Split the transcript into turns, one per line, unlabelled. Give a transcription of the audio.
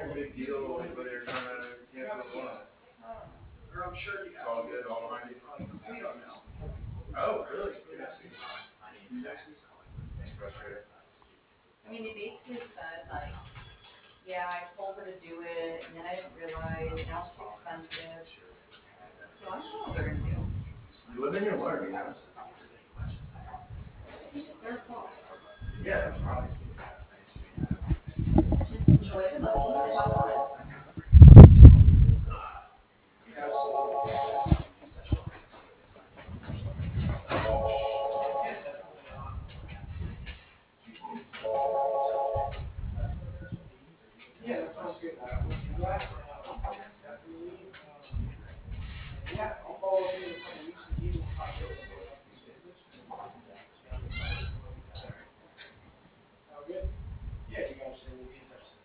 big deal, anybody are trying to cancel one. Or I'm sure it's all good, all behind you. We don't know. Oh, really? Frustrated.
I mean, they basically said like, yeah, I told her to do it, and then I didn't realize, now it's expensive. So I don't know what they're gonna do.
You live in your learn, you know?
It's their fault.
Yeah, probably.
Just enjoy the money and have fun.
Yeah, that sounds good. Yeah, I'll follow up in a couple weeks with you. We'll talk about the business. Sound good? Yeah, you guys should be in touch.